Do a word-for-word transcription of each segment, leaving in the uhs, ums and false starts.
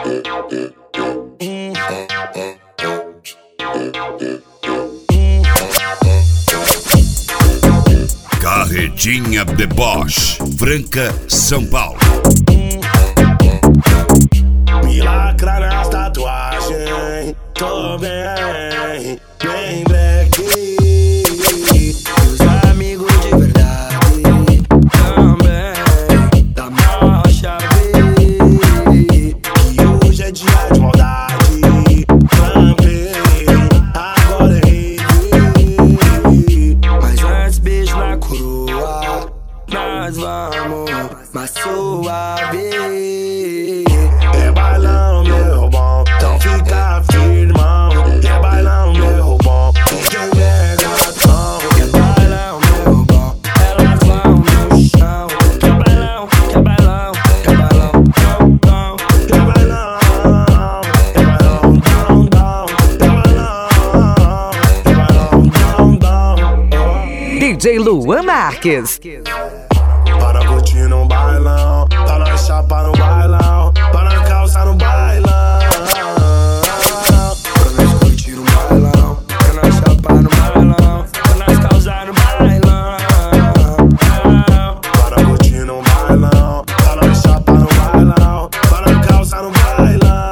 Carretinha Deboche, Franca, São Paulo. Me lacra nas tatuagens, tô bem, bem black. Os amigos de verdade também, da marcha V, que hoje é dia de maldade. Trampei, agora errei. Mas antes beijo na coroa, nós vamos mais suave. É bailão, meu bom, então fica firmão. É bailão, meu bom, quem pega tom. É bailão, meu bom, elas vão no chão. Que bailão, que bailão, que bailão, dom, dom. Que bailão, que bailão, dom, dom. Que bailão, que bailão, dom, dom. D J Luan Marques. Para curtir no bailão, para nós chapar no bailão, para nós calçar no bailão. Para nós curtir no bailão, para nós chapar no bailão, para nós causar no bailão. Para curtir no bailão, para nós chapar no bailão, para nós calçar no bailão.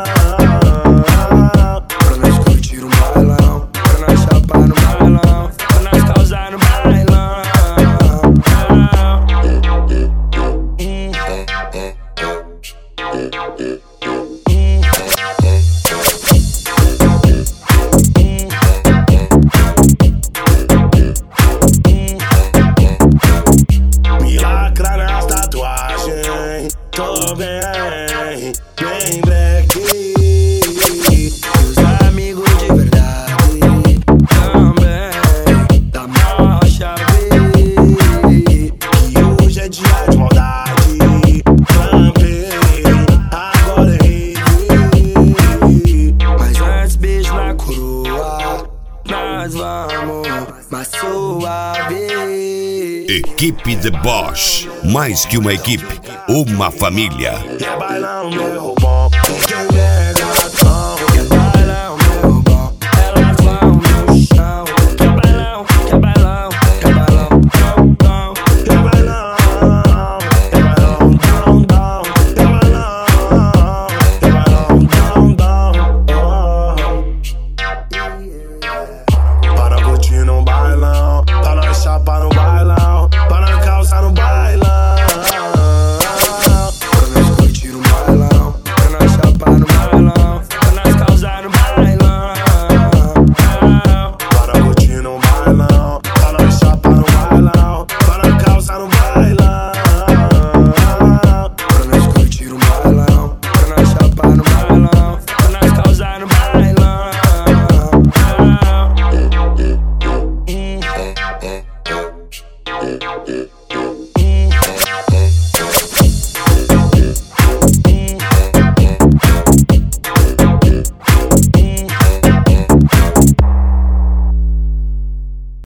Para nós curtir no bailão, para nós chapar no bailão, para nós causar no bailão. Me lacra nas tatuagens, tô bem, bem black. Os amigos de verdade também, da marcha V, que hoje é dia de maldade. Trampei, agora errei. Mas antes beijo na coroa, nós vamos mais suave. Equipe Deboche, mais que uma equipe, uma família. É bailão, meu bom, quem pega